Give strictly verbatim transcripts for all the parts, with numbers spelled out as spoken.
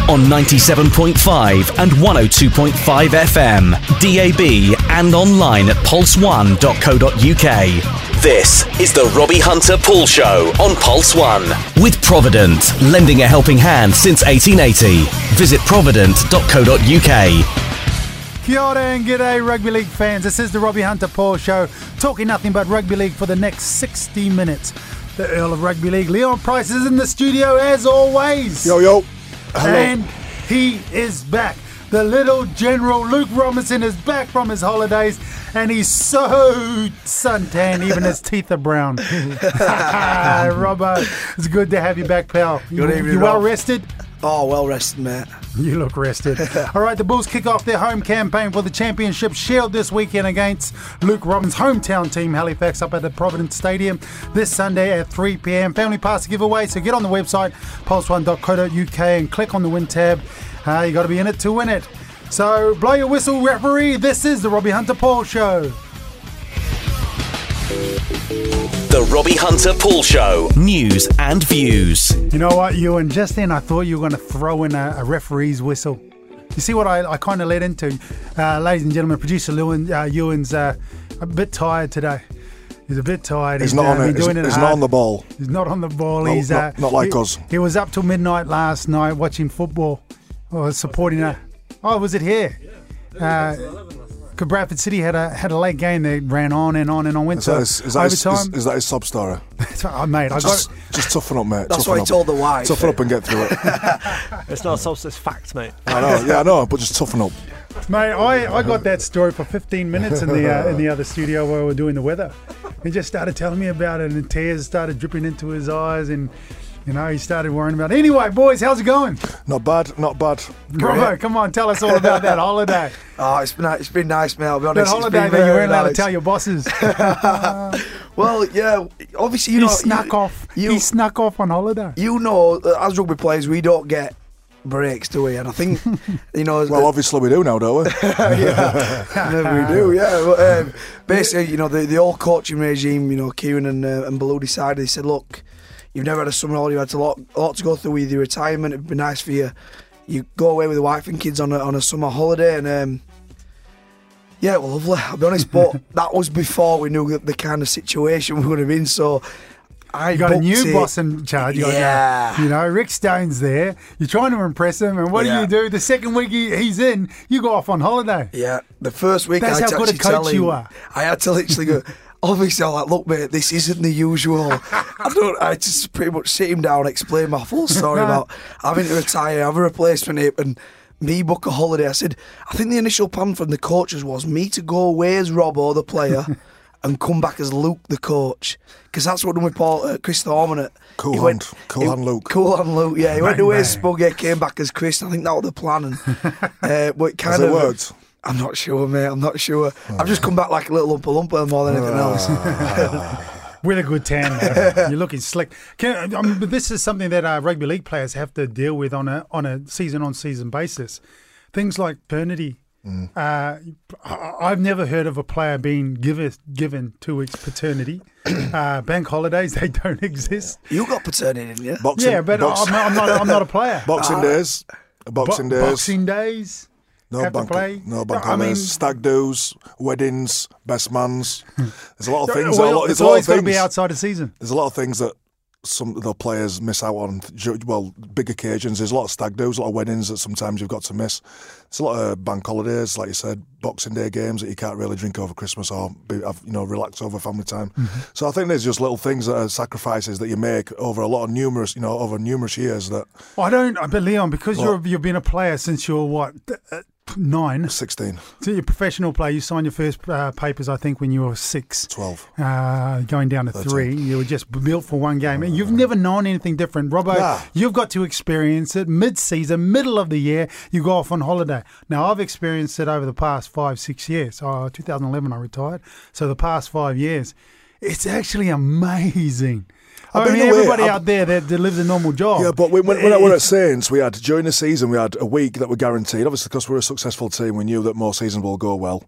on ninety-seven point five and one oh two point five F M, D A B and online at pulse one dot co dot U K. This is the Robbie Hunter Pool Show on Pulse One with Provident, lending a helping hand since eighteen eighty. Visit provident dot co dot U K. Kia ora and g'day rugby league fans. This is the Robbie Hunter Paul Show, talking nothing but rugby league for the next sixty minutes. The Earl of Rugby League, Leon Price, is in the studio as always. Yo, yo. Hello. And he is back. The little General Luke Robinson is back from his holidays, and he's so suntan, even his teeth are brown. Robbo, it's good to have you back, pal. You, Good evening, you well Rob. rested? Oh, well rested, mate. You look rested. All right, the Bulls kick off their home campaign for the Championship Shield this weekend against Luke Robinson's hometown team, Halifax, up at the Providence Stadium this Sunday at three p.m. Family pass giveaway, so get on the website, pulse one dot co dot U K, and click on the win tab. Uh, you got to be in it to win it. So blow your whistle, referee. This is the Robbie Hunter Paul Show. The Robbie Hunter Pool Show. News and views. You know what, Ewan? Just then I thought you were going to throw in a, a referee's whistle. You see what I, I kind of led into? Uh, ladies and gentlemen, producer Ewan, uh, Ewan's uh, a bit tired today. He's a bit tired. He's, he's not uh, on it. been doing He's, it he's hard. not on the ball. He's not on the ball. No, he's not- uh, not like he, us. He was up till midnight last night watching football. Or supporting a... Oh, was it here? Uh, Because Bradford City had a had a late game that ran on and on and on. Went Is to that his, is that his, overtime. is, is that his sub story? Oh, mate, I got... Just, just toughen up, mate. That's toughen what he up. told the wife. Toughen up and get through it. It's not a solstice fact, mate. I know, yeah, I know, but just toughen up. Mate, I, I got that story for fifteen minutes in the uh, in the other studio where we were doing the weather. He just started telling me about it, and tears started dripping into his eyes, and you know he started worrying about it. Anyway, boys, how's it going? Not bad, not bad. Bravo, come on, tell us all about that holiday. Oh, it's been it's been nice, mate. I'll be That honest. holiday it's been that you very weren't allowed nice. to tell your bosses. Well, yeah. Obviously, you he know, snuck you, off. You, he snuck off on holiday. you know, that as rugby players, we don't get breaks, do we? And I think, you know, Well, obviously we do now, don't we? yeah, never we do, yeah. But, um, basically, you know, the the old coaching regime, you know, Kieran and uh, and Baloo decided. They said, look, you've never had a summer holiday. You had a lot, a lot to go through with your retirement. It'd be nice for you. You go away with the wife and kids on a on a summer holiday, and um, yeah, well, lovely. I'll be honest, but that was before we knew the, the kind of situation we would have been. So I You got a booked new it. boss in charge. You got, Yeah. You know, Rick Stone's there. You're trying to impress him, and what Yeah. do you do? The second week he, he's in, you go off on holiday. Yeah, the first week That's I had how to good a actually coach tell you him- are. I had to literally go. Obviously, I'm like, look, mate, this isn't the usual. I don't. I just pretty much sit him down, explain my full story about having to retire, have a replacement hip, and me book a holiday. I said, I think the initial plan from the coaches was me to go away as Robbo, the player, and come back as Luke, the coach, because that's what done with Paul, uh, Chris Thorman. At, Cool he hand. went- Cool he- hand Luke. Cool hand Luke. Yeah, he went Bang, away bang. as Spuggy, came back as Chris. I think that was the plan. And, uh, but it kind Has it of worked? I'm not sure, mate. I'm not sure. I've just come back like a little Oompa Loompa more than anything else. With a good tan, though. You're looking slick. Can, I mean, but this is something that uh, rugby league players have to deal with on a on a season on season basis. Things like paternity. Mm. Uh, I- I've never heard of a player being given given two weeks paternity. uh, bank holidays, they don't exist. You got paternity, didn't you? Boxing, Yeah, but box- I'm, not, I'm not. I'm not a player. Boxing days. Boxing Bo- days. Boxing days. No have to bank, play. no bank I mean- holidays. Stag do's, weddings, best mans. There's a lot of things. Well, a lot, it's there's a lot always of going to things. be outside of season. There's a lot of things that some of the players miss out on. Ju- Well, big occasions. There's a lot of stag do's, a lot of weddings that sometimes you've got to miss. There's a lot of bank holidays, like you said, Boxing Day games that you can't really drink over Christmas or be, have, you know, relax over family time. Mm-hmm. So I think there's just little things that are sacrifices that you make over a lot of numerous, you know, over numerous years. That I don't. But Leon, because What? you're you've been a player since you're what uh, nine. sixteen, So you're a professional player. You signed your first uh, papers, I think, when you were six. twelve. Uh, going down to thirteen. three. You were just built for one game. And you've never known anything different. Robbo, Nah. you've got to experience it mid-season, middle of the year. You go off on holiday. Now, I've experienced it over the past five, six years. Oh, two thousand eleven, I retired. So the past five years, it's actually amazing. I've I been mean, away. everybody I've- out there that, that lives a normal job. Yeah, but when, when, when I were at It's- Saints, we had, during the season, we had a week that were guaranteed. Obviously, because we're a successful team, we knew that more seasons will go well.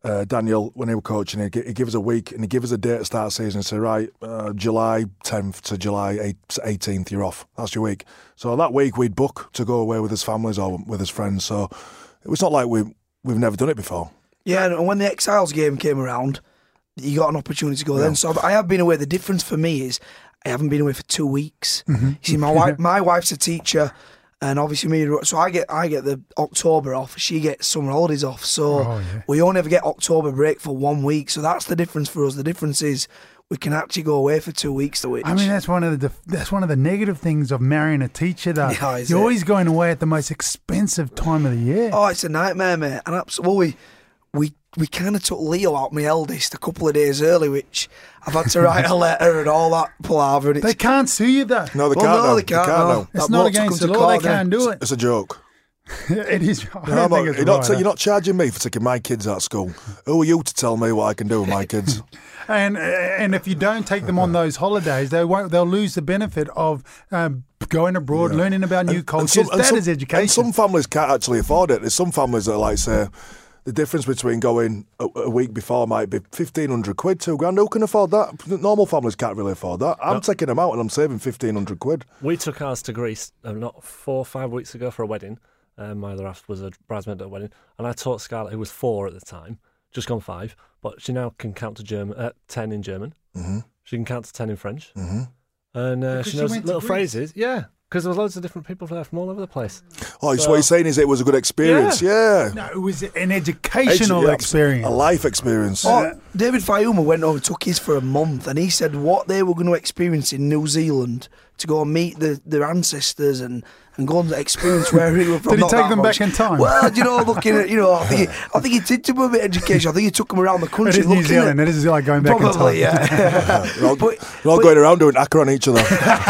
uh, Daniel, when he was coaching, he'd, gi- he'd give us a week and he'd give us a date to start season and say, right, uh, July tenth to July eighteenth, you're off. That's your week. So that week we'd book to go away with his families or with his friends. So it was not like we, we've never done it before. Yeah, and when the Exiles game came around, you got an opportunity to go yeah. then. So I have been away. The difference for me is I haven't been away for two weeks. Mm-hmm. You see, my wife, my wife's a teacher, and obviously me, so I get I get the October off. She gets summer holidays off. So oh, yeah. we only ever get October break for one week. So that's the difference for us. The difference is we can actually go away for two weeks. To which I mean, that's one of the that's one of the negative things of marrying a teacher. Though yeah, you're it? always going away at the most expensive time of the year. Oh, it's a nightmare, mate. And absolutely, we. We kind of took Leo out, my eldest, a couple of days early, which I've had to write a letter and all that palaver. And it's... They can't sue you, though. No, they well, can't. No, no. they can't. They can't no. no. It's not against the law. They can't do it. It's a joke. It is. I no, don't not, think it's you're, right, not, you're not charging me for taking my kids out of school. Who are you to tell me what I can do with my kids? And and if you don't take them on those holidays, they won't. They'll lose the benefit of um, going abroad, yeah. learning about new and, cultures. And some, that some, is education. And some families can't actually afford it. There's some families that are like say. The difference between going a, a week before might be fifteen hundred quid, two grand. Who can afford that? Normal families can't really afford that. I'm no. taking them out and I'm saving fifteen hundred quid. We took ours to Greece uh, not four or five weeks ago for a wedding. Um, my other half was a bridesmaid at a wedding. And I taught Scarlett, who was four at the time, just gone five, but she now can count to German, uh, ten in German. Mm-hmm. She can count to ten in French. Mm-hmm. And uh, she knows little phrases. Yeah. Because there was loads of different people there from all over the place. Oh, so, so what you're saying is it was a good experience, yeah. yeah. No, it was an educational Edu- yeah, experience. A life experience. Oh, David Fayuma went over, took his for a month, and he said what they were going to experience in New Zealand to go and meet the, their ancestors and, and go and experience where he was from. Did he Not take them much. back in time? Well, you know, looking at, you know, I think he, I think he did give them a bit of education. I think he took them around the country. It is New Zealand. At, it is like going back probably, in time. yeah. We're all, but, we're all but, going around doing acca on each other.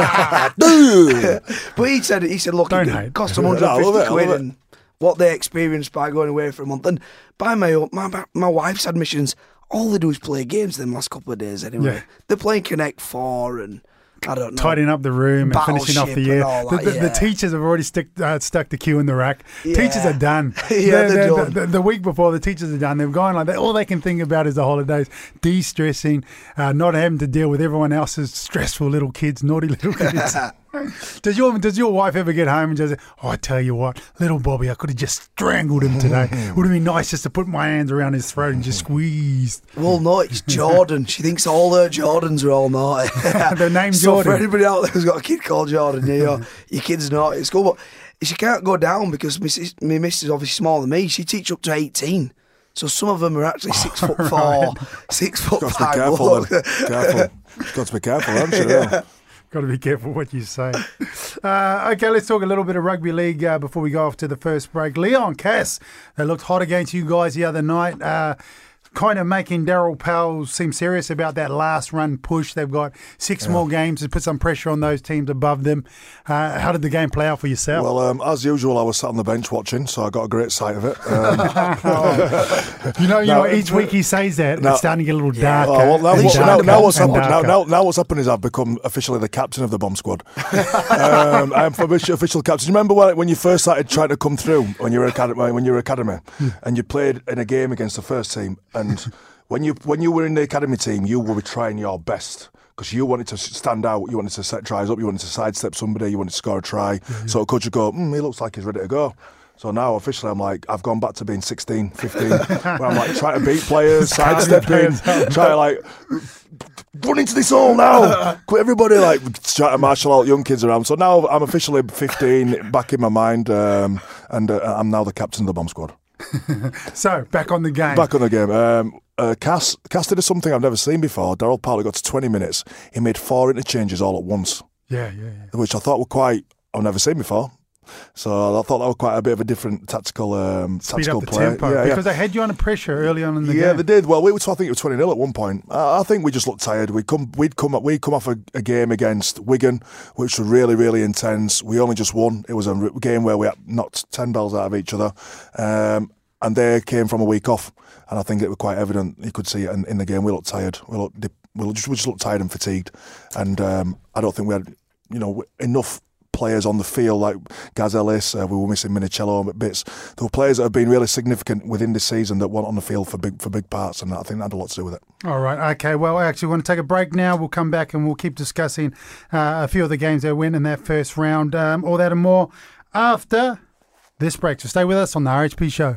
But he said, he said, look, Don't it hate. cost them one hundred fifty quid and what they experienced by going away for a month. And by my own, my, my wife's admissions, all they do is play games them last couple of days anyway. Yeah. They're playing Connect Four and I don't know. Tidying up the room and finishing off the year. That, the, the, yeah. the teachers have already stick, uh, stuck the queue in the rack. Yeah. Teachers are done. yeah, they're, they're the, done. The, the week before, the teachers are done. They've gone like that. All they can think about is the holidays, de-stressing, uh, not having to deal with everyone else's stressful little kids, naughty little kids. Does your does your wife ever get home and just say, oh, I tell you what, little Bobby, I could have just strangled him today. It would have been nice just to put my hands around his throat and just squeeze. Well, no, it's Jordan. She thinks all her Jordans are all naughty. They're named so Jordan. For anybody out there who's got a kid called Jordan, yeah, your, your kid's naughty at school. But she can't go down because Missus my missus is obviously smaller than me. She teaches up to eighteen. So some of them are actually six foot four, right. six foot got five. To be careful, then. careful. Got to be careful, haven't you? Yeah. Got to be careful what you say. Uh, okay, let's talk a little bit of rugby league uh, before we go off to the first break. Leon Cass, they looked hot against you guys the other night. Uh, kind of making Daryl Powell seem serious about that last run push. They've got six yeah. more games to put some pressure on those teams above them. Uh, how did the game play out for yourself? Well, um, as usual, I was sat on the bench watching, so I got a great sight of it. Um, oh. You know, you now, know, each week he says that, now, it's starting to get a little yeah. darker. Oh, well, now, what, now, now, what's happened, now, darker. now, now what's happened is I've become officially the captain of the bomb squad. um, I'm official, official captain. Do you remember when, when you first started trying to come through when you were academy, when you were academy, and you played in a game against the first team, and When you when you were in the academy team, you were trying your best because you wanted to stand out, you wanted to set tries up, you wanted to sidestep somebody, you wanted to score a try. Mm-hmm. So coach would go, mm, he looks like he's ready to go. So now officially I'm like, I've gone back to being sixteen, fifteen, where I'm like trying to beat players, sidestepping, trying to like run into this hole now. Everybody like trying to marshal out young kids around. So now I'm officially fifteen, back in my mind, um, and uh, I'm now the captain of the bomb squad. So back on the game. Back on the game. Um, uh, Cass, Cass did something I've never seen before. Daryl Powell got to twenty minutes. He made four interchanges all at once. Yeah, yeah, yeah. Which I thought were quite, I've never seen before. So I thought that was quite a bit of a different tactical um, Speed tactical up the play. tempo, yeah, because yeah. they had you under pressure early on in the yeah, game. Yeah, they did. Well, we were, I think it was twenty nil at one point. I, I think we just looked tired. We'd come, we'd come, we'd come off a, a game against Wigan, which was really, really intense. We only just won. It was a game where we knocked ten bells out of each other. Um, And they came from a week off, and I think it was quite evident. You could see it in, in the game. We looked tired. We looked, we just, we just looked tired and fatigued, and um, I don't think we had, you know, enough players on the field like Gaz Ellis. Uh, we were missing Minicello at bits. There were players that have been really significant within this season that weren't on the field for big for big parts, and I think that had a lot to do with it. All right, okay. Well, actually, we're going to take a break now. We'll come back and we'll keep discussing uh, a few of the games they win in that first round, um, all that and more after this break. So stay with us on the R H P Show.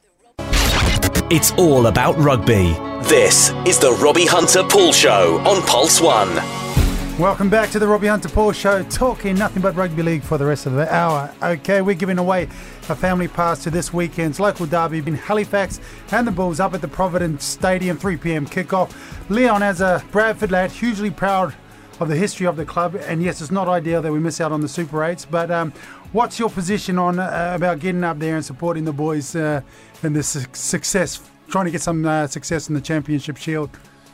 It's all about rugby. This is the Robbie Hunter Pool Show on Pulse One. Welcome back to the Robbie Hunter Pool Show, talking nothing but rugby league for the rest of the hour. Okay, we're giving away a family pass to this weekend's local derby in Halifax and the Bulls up at the Providence Stadium, three p.m. kickoff. Leon, as a Bradford lad, hugely proud of the history of the club, and yes, it's not ideal that we miss out on the Super eights, but um, what's your position on uh, about getting up there and supporting the boys uh, in this su- success, trying to get some uh, success in the Championship Shield?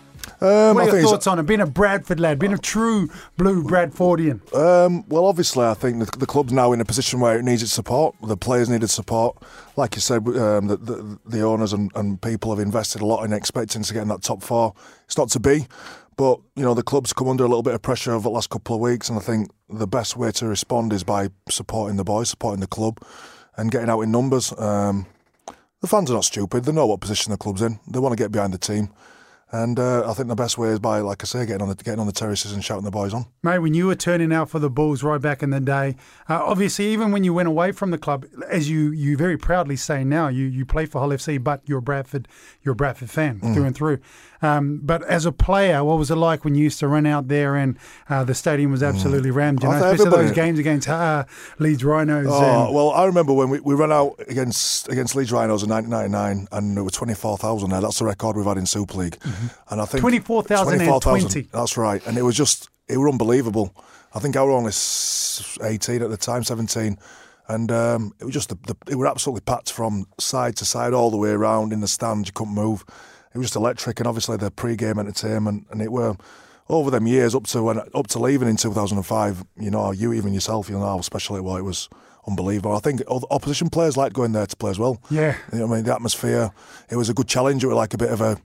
Um, what I are your think thoughts on it? Being a Bradford lad, being a true blue Bradfordian. Um, well, obviously, I think the, the club's now in a position where it needs its support. The players needed support. Like you said, um, the, the, the owners and, and people have invested a lot in expecting to get in that top four. It's not to be, but you know the club's come under a little bit of pressure over the last couple of weeks, and I think the best way to respond is by supporting the boys, supporting the club, and getting out in numbers. Um, the fans are not stupid. They know what position the club's in. They want to get behind the team. And uh, I think the best way is by, like I say, getting on the getting on the terraces and shouting the boys on. Mate, when you were turning out for the Bulls right back in the day, uh, obviously even when you went away from the club, as you, you very proudly say now, you, you play for Hull F C, but you're a Bradford, you're a Bradford fan mm. through and through. Um, but as a player, what was it like when you used to run out there and uh, the stadium was absolutely mm. rammed? You know, especially those games against uh, Leeds Rhinos. Oh, and... well, I remember when we, we ran out against against Leeds Rhinos in nineteen ninety-nine, and there were twenty-four thousand there. That's the record we've had in Super League. Mm-hmm. And I think twenty-four thousand twenty. That's right, and it was just it was unbelievable. I think I was only eighteen at the time, seventeen. And um, it was just, the, the, it were absolutely packed from side to side, all the way around in the stands. You couldn't move. It was just electric, and obviously the pre-game entertainment. And it were over them years up to when, up to leaving in two thousand five. You know, you even yourself, you know how special it was. It was unbelievable. I think opposition players liked going there to play as well. Yeah, you know what I mean, the atmosphere. It was a good challenge. It was like a bit of a.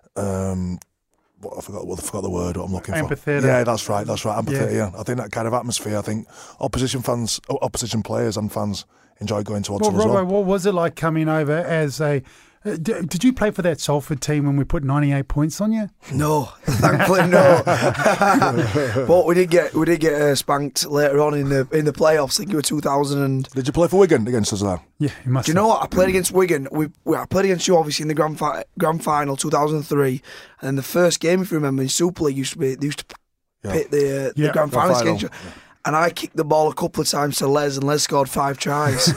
Um, What, I forgot what I forgot the word what I'm looking Amphitheatre. for. Yeah, that's right, that's right. Amphitheatre. Yeah. I think that kind of atmosphere. I think opposition fans, opposition players, and fans enjoy going towards well, it as Robbo, well. What was it like coming over as a? Uh, d- did you play for that Salford team when we put ninety-eight points on you? No, thankfully no. But we did get we did get uh, spanked later on in the in the playoffs. I think it was two thousand. And did you play for Wigan against us there? Yeah, you must. Do you know what? I played against Wigan. We, we I played against you obviously in the grand fi- grand final two thousand three, and then the first game, if you remember, in Super League used to be they used to yeah. pit the, uh, yeah. the grand final against you. Yeah. And I kicked the ball a couple of times to Les, and Les scored five tries.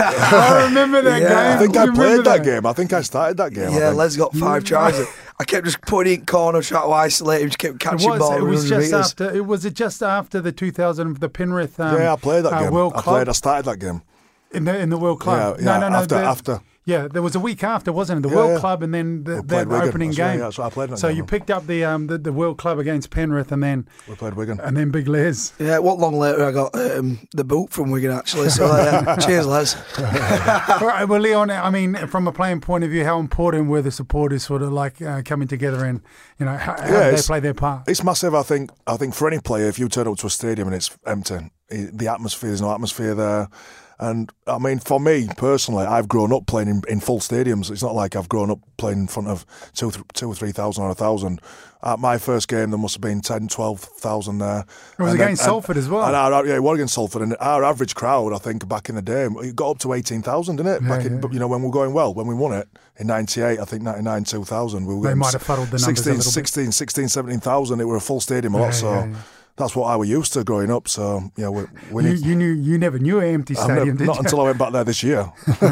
I remember that yeah. game. I think I I played that, that game. I think I started that game. Yeah, Les got five tries. I kept just putting it in corner, trying to isolate him, just kept catching it was, ball. It was just meters. after. It was it just after the two thousand the Penrith. Um, yeah, I played that uh, game. World I Club played. I started that game in the in the World Club. Yeah, yeah, no, no, no. After, the, after. Yeah, there was a week after, wasn't it? The Yeah, World yeah. Club and then the, We that played Wigan. opening That's game. right, yeah, that's what I played in that so game. you picked up the um the, the World Club against Penrith and then We played Wigan. and then Big Les. Yeah, what long later I got um, the boot from Wigan actually. So uh, cheers, Les. All right, well, Leon, I mean, from a playing point of view, how important were the supporters sort of like uh, coming together and you know how, how Yeah, did they it's- play their part? It's massive. I think. I think for any player, if you turn up to a stadium and it's empty, the atmosphere, there's no atmosphere there. And I mean, for me personally, I've grown up playing in, in full stadiums. It's not like I've grown up playing in front of two, th- two or three thousand or a thousand. At my first game, there must have been ten, twelve thousand there. It was and against then, Salford and, as well. And our, yeah, it was against Salford. And our average crowd, I think, back in the day, it got up to eighteen thousand, didn't it? Yeah, back in, yeah. you know, when we were going well, when we won it in ninety-eight, I think ninety-nine, two thousand. We were They getting might have fuddled the numbers a sixteen, little bit. sixteen, sixteen, seventeen thousand. It were a full stadium a lot, Yeah, so. yeah, yeah. That's what I were used to growing up. So yeah, we, we You, need. you knew you never knew an empty I've stadium, never- did not you? until I went back there this year.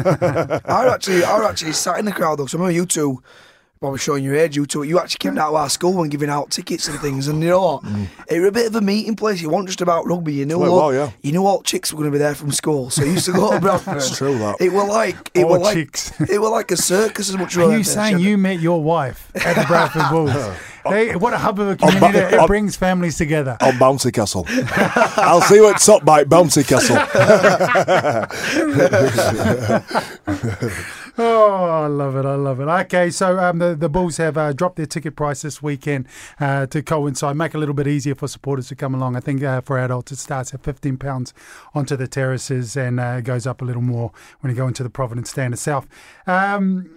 I actually, I actually sat in the crowd though. Because I remember you two. Well, we're showing your age, you two. You actually came out of our school and giving out tickets and things, and you know what? Mm. It was a bit of a meeting place. You weren't just about rugby. You knew Well, what? well, yeah. You knew all chicks were going to be there from school, so you used to go to Bradford. It's true that. It were like it All were like chicks. it were like a circus as much. Are you saying you met your wife at the Bradford Bulls? They, what a hub of a community. On- It on- brings families together. On Bouncy Castle. I'll see you at Top Bite, Bouncy Castle. Oh, I love it. I love it. Okay, so um, the, the Bulls have uh, dropped their ticket price this weekend uh, to coincide, make it a little bit easier for supporters to come along. I think uh, for adults it starts at fifteen pounds onto the terraces and uh, goes up a little more when you go into the Providence Stand itself. Um,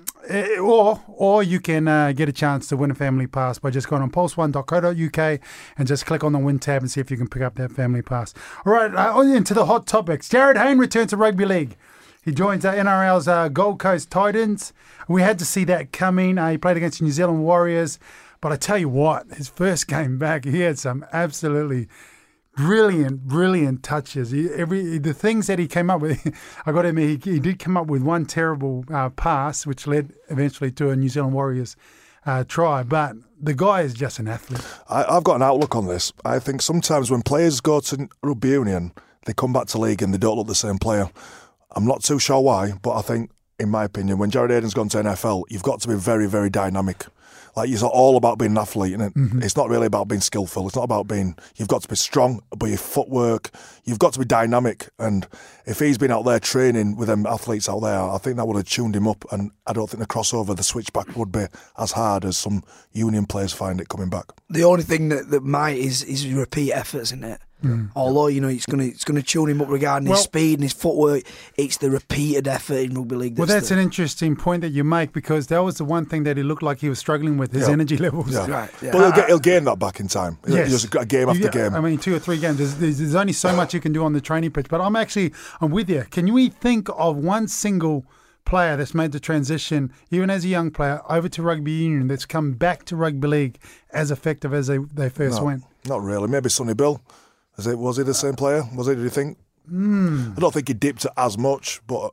Or or you can uh, get a chance to win a family pass by just going on pulse one dot co dot uk and just click on the win tab and see if you can pick up that family pass. All right, uh, into the hot topics. Jared Hayne returns to rugby league. He joins uh, N R L's uh, Gold Coast Titans. We had to see that coming. Uh, he played against the New Zealand Warriors. But I tell you what, his first game back, he had some absolutely brilliant, brilliant touches. He, every the things that he came up with, I got to admit, he, he did come up with one terrible uh, pass, which led eventually to a New Zealand Warriors uh, try. But the guy is just an athlete. I, I've got an outlook on this. I think sometimes when players go to rugby union, they come back to league and they don't look the same player. I'm not too sure why, but I think, in my opinion, when Jared Hayden's gone to N F L, you've got to be very, very dynamic. Like, it's all about being an athlete, and mm-hmm. it's not really about being skillful. It's not about being. You've got to be strong, but your footwork. You've got to be dynamic. And if he's been out there training with them athletes out there, I think that would have tuned him up. And I don't think the crossover, the switchback, would be as hard as some union players find it coming back. The only thing that, that might is is repeat efforts, isn't it? Mm. Although, you know, it's going to it's going to tune him up regarding well, his speed and his footwork. It's the repeated effort in rugby league. That's well, that's the, an interesting point that you make, because that was the one thing that he looked like he was struggling with, his yeah. energy levels. Yeah. Right, yeah. But he'll, get, he'll gain that back in time. He'll, yes. Just a game after yeah, game. I mean, two or three games. There's, there's, there's only so much you can do on the training pitch. But I'm actually, I'm with you. Can we think of one single player that's made the transition, even as a young player, over to rugby union, that's come back to rugby league as effective as they, they first no, went? Not really. Maybe Sonny Bill. Is it, was he the same player? Was he, do you think? Mm. I don't think he dipped it as much, but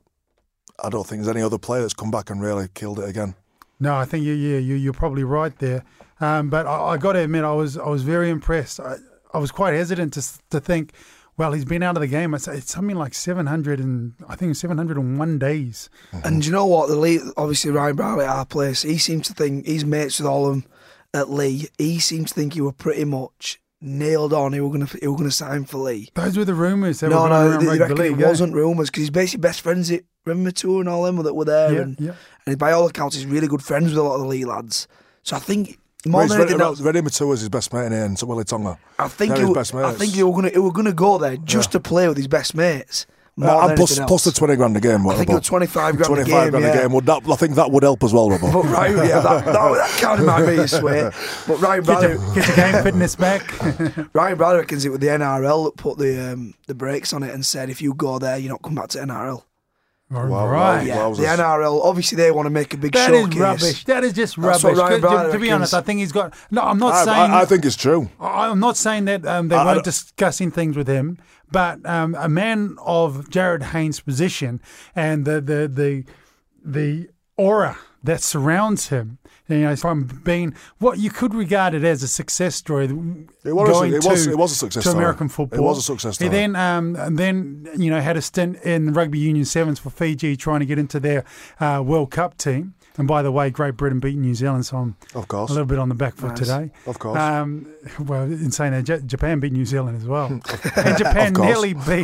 I don't think there's any other player that's come back and really killed it again. No, I think you, yeah, you, you're probably right there. Um, but I, I got to admit, I was I was very impressed. I, I was quite hesitant to to think, well, he's been out of the game. It's, it's something like seven hundred and I think seven hundred and one days. Mm-hmm. And you know what? The league, obviously Ryan Bradley at our place, he seems to think he's mates with all of them at Lee. He seems to think he were pretty much nailed on. He were going to he were going to sign for Lee. Those were the rumours. That no, were no, around they reckon league, it yeah? wasn't rumours, because he's basically best friends with Rim Tour and all them that were there, yeah, and yeah. and by all accounts, he's really good friends with a lot of the Lee lads. So I think more well, than anything else, Reddy Matua is his best mate in here, and so Willie Tonga. I think They're he, his best I mates. think he were going to he were going to go there just yeah. to play with his best mates. More Uh, than and plus, anything plus else. the twenty grand a game. I think it was twenty-five grand twenty-five a game. grand yeah. a game. Would that, I think that would help as well, Robbo. But right, yeah, that, that, that kind of might be his way. But Ryan Get Bradley, your, get your game fitness back. Ryan Bradley reckons it was the N R L that put the um, the brakes on it and said, if you go there, you're not coming back to N R L. Wow, wow, right. Yeah, wowzers. the N R L, obviously they want to make a big That showcase. is rubbish. That is just That's rubbish. what Ryan To- to, Bradley to be honest, reckons. I think he's got. No, I'm not I, saying. I, I think it's true. I'm not saying that um, they I- I weren't don't- discussing things with him, but um, a man of Jared Haynes' position and the the the the aura that surrounds him, you know, from being what you could regard it as a success story. It was, going it was, to, it was a success to story. American football. It was a success story. He then, um, and then you know, had a stint in rugby union sevens for Fiji, trying to get into their uh, World Cup team. And by the way, Great Britain beat New Zealand, so I'm Of course. a little bit on the back foot Nice. today. Of course. Um, well, in saying that, J- Japan beat New Zealand as well. And Japan Of course. nearly beat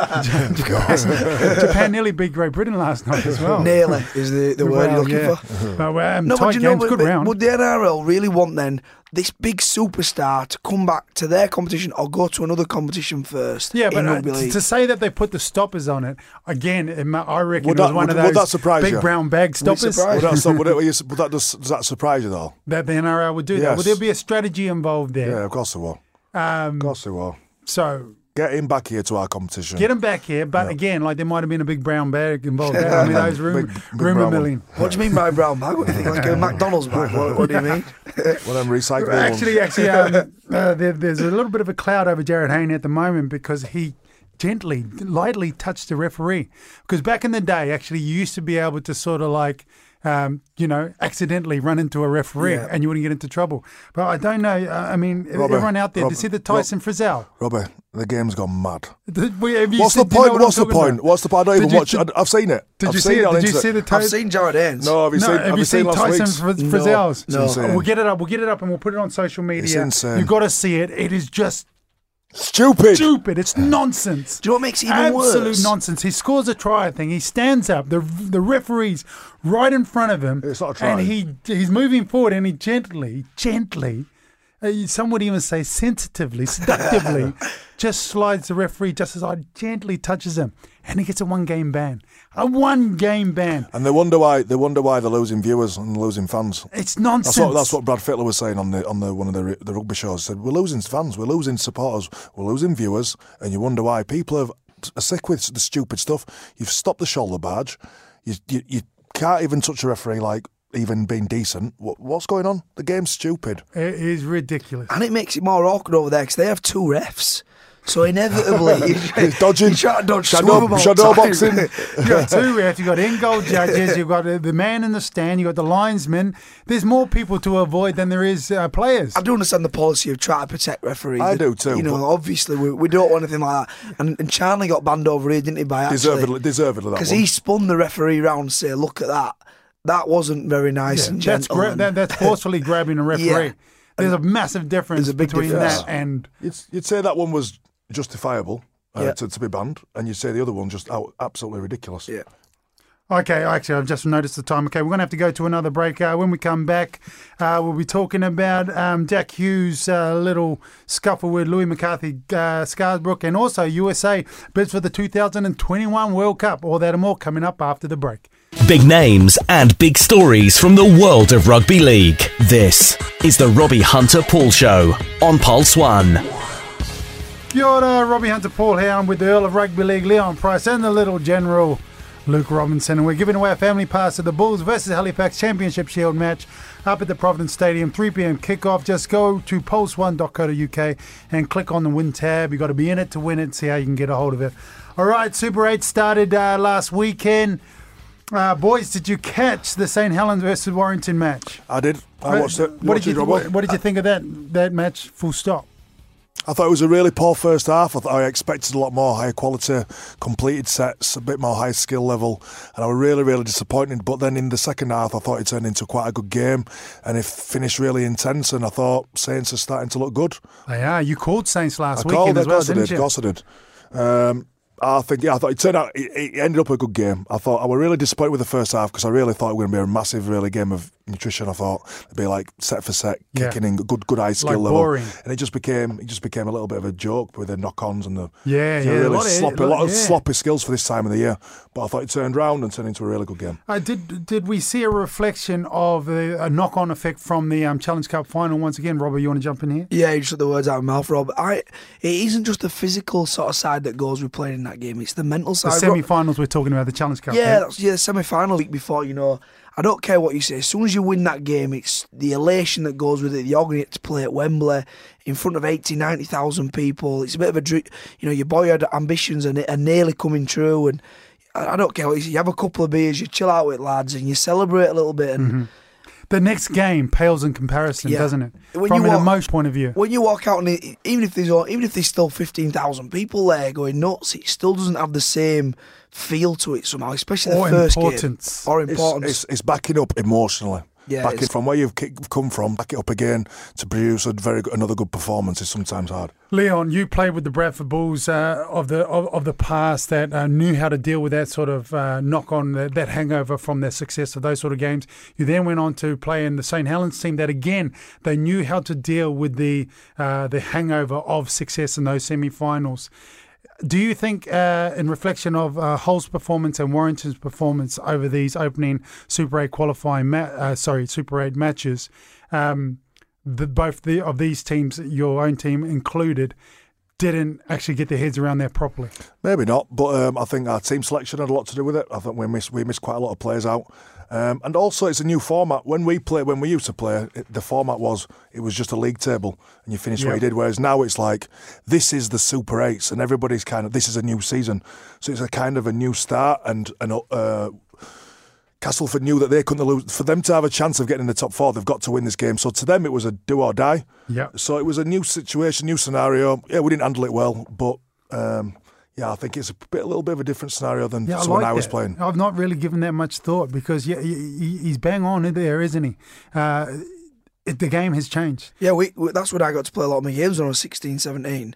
Japan nearly beat Great Britain last night as well. Nearly is the, the word Well, you're looking yeah. for. But, um, No, tight but you know, games, but, good but round. would the N R L really want then this big superstar to come back to their competition or go to another competition first? Yeah, but in uh, rugby t- league? to say that they put the stoppers on it, again, it ma- I reckon Would it was that- one would- of would those that surprise big you? brown bag stoppers surprise Would that, so, would it, would that does, does that surprise you though? that the N R L would do that. Yes. Would there be a strategy involved Yeah, there? of course it will. Um, Of course it will. so Get him back here to our competition. get them back here, but Yeah. again, like there might have been a big brown bag involved there. I mean, those room, Big- big rumour brown one. milling. What do you mean by brown bag? What do you think? Like a McDonald's bag? What, what do you mean? Well, them recycling Actually, ones. actually, um, uh, there, there's a little bit of a cloud over Jared Hayne at the moment because he gently, lightly touched the referee. Because back in the day, actually, you used to be able to sort of like, um, you know, accidentally run into a referee Yeah. and you wouldn't get into trouble. But I don't know. Uh, I mean, Robert, everyone out there, Robert, to see the Tyson Frizzell. Robbie, the game's gone mad. Did- we- have you What's seen- the do you know point? what I'm What's the talking point? about? What's the point? I don't Did even you- watch did- it. I've seen it. Did I've you seen see it? on Did you internet. see the I've Tyson? seen Jared Haynes. No, have you No, seen? have you seen last Tyson week's? Frizz- No, Frizzell's? no. It's insane. We'll get it up. We'll get it up, and we'll put it on social media. insane. You've got to see it. It is just Stupid. Stupid. It's nonsense. Do you know what makes it even Absolute worse? nonsense. He scores a try, I think. He stands up. The the referee's right in front of him. It's not a try. And he he's moving forward and he gently, gently, uh, some would even say sensitively, seductively, just slides the referee just as I gently touches him. And he gets a one-game ban. A one-game ban. And they wonder why they wonder why they're losing viewers and losing fans. It's nonsense. That's what, that's what Brad Fittler was saying on the on the one of the the rugby shows. He said, we're losing fans, we're losing supporters, we're losing viewers, and you wonder why. People are, are sick with the stupid stuff. You've stopped the shoulder barge. You you, you can't even touch a referee like even being decent. What, what's going on? The game's stupid. It is ridiculous. And it makes it more awkward over there because they have two refs. So inevitably, He's dodging. You try to dodge Shadow- two of them all shadow the time. boxing. You've got two refs, you've got in-goal judges, you've got the man in the stand, you've got the linesman. There's more people to avoid than there is uh, players. I do understand the policy of trying to protect referees. I do too, You know, but- obviously we, we don't want anything like that. And, and Charlie got banned over here, didn't he? By actually Deservedly, deservedly that because one. he spun the referee round and say, "Look at that. That wasn't very nice Yeah, and that's, gentle." gra- that, that's forcefully grabbing a referee. Yeah. There's a massive difference There's a big between difference. that and... You'd, you'd say that one was justifiable uh, Yeah. to, to be banned, and you'd say the other one just out, absolutely ridiculous. Yeah. Okay, actually, I've just noticed the time. Okay, we're going to have to go to another break. Uh, when we come back, uh, we'll be talking about um, Jack Hughes' uh, little scuffle with Louis McCarthy, uh, Scarsbrook, and also U S A bids for the two thousand twenty-one World Cup. All that and more coming up after the break. Big names and big stories from the world of rugby league. This is the Robbie Hunter Paul Show on Pulse One. Kia ora, Robbie Hunter Paul here. I'm with the Earl of Rugby League, Leon Price, and the little General, Luke Robinson. And we're giving away a family pass to the Bulls versus Halifax Championship Shield match up at the Providence Stadium, three p.m. kickoff. Just go to pulse one dot co dot U K and click on the win tab. You've got to be in it to win it. See how you can get a hold of it. All right, Super eight started uh, last weekend. Uh, boys, did you catch the Saint Helens versus Warrington match? I did. I watched it. What Watched did you it, what, Robbo. what did you think of that that match? Full stop. I thought it was a really poor first half. I thought I expected a lot more higher quality, completed sets, a bit more high skill level, and I was really, really disappointed. But then in the second half, I thought it turned into quite a good game, and it finished really intense. And I thought Saints are starting to look good. They are. You called Saints last I weekend called it, as well, of course I didn't did. you? Of course I did. Um, I think, yeah, I thought it turned out, it, it ended up a good game. I thought I was really disappointed with the first half because I really thought it was going to be a massive, really game of nutrition. I thought it'd be like set for set, Yeah. kicking in good, good high skill Like level, boring. and it just became, it just became a little bit of a joke with the knock-ons and the Yeah, you know, yeah, a really lot of- sloppy, a lot of yeah. sloppy skills for this time of the year. But I thought it turned round and turned into a really good game. Uh, did did we see a reflection of a, a knock-on effect from the um, Challenge Cup final once again? Robert, you want to jump in here? Yeah, you just took the words out of my mouth, Rob. I, it isn't just the physical sort of side that goes with playing in that game. It's the mental The side. Rob. semi-finals we're talking about, the Challenge Cup. Yeah, that's, yeah, the semi-final week before, you know. I don't care what you say. As soon as you win that game, it's the elation that goes with it. You're going to get to play at Wembley in front of eighty, ninety thousand people. It's a bit of a dream. You know, your boyhood ambitions are, are nearly coming true. And I, I don't care what you say. You have a couple of beers, you chill out with lads, and you celebrate a little bit. And Mm-hmm. The next game pales in comparison, Yeah. doesn't it? When From you an walk- emotion point of view. when you walk out, and it, even if there's all- even if there's still fifteen thousand people there going nuts, it still doesn't have the same feel to it somehow, especially Or the first importance. game. Or It's, importance. it's, it's backing up emotionally. Yeah, back it's- it from where you've ki- come from, back it up again to produce a very good, another good performance is sometimes hard. Leon, you played with the Bradford Bulls uh, of the of, of the past that uh, knew how to deal with that sort of uh, knock on, that, that hangover from their success of those sort of games. You then went on to play in the Saint Helens team that, again, they knew how to deal with the uh, the hangover of success in those semi-finals. Do you think, uh, in reflection of uh, Hull's performance and Warrington's performance over these opening Super eight qualifying, ma- uh, sorry, Super eight matches, um, the, both the, of these teams, your own team included, didn't actually get their heads around that properly? Maybe not, but um, I think our team selection had a lot to do with it. I think we missed we missed quite a lot of players out, um, and also it's a new format. When we play, when we used to play, it, the format was it was just a league table, and you finished Yeah. where you did. Whereas now it's like this is the Super Eights, and everybody's kind of this is a new season, so it's a kind of a new start. And and uh, Castleford knew that they couldn't lose. For them to have a chance of getting in the top four, they've got to win this game. So to them, it was a do or die. Yeah. So it was a new situation, new scenario. Yeah, we didn't handle it well, but um, yeah, I think it's a bit, a little bit of a different scenario than Yeah, I when like I was that. playing. I've not really given that much thought because yeah, he- he- he's bang on in there, isn't he? Uh, it, the game has changed. Yeah, we, we, that's when I got to play a lot of my games when I was sixteen, seventeen.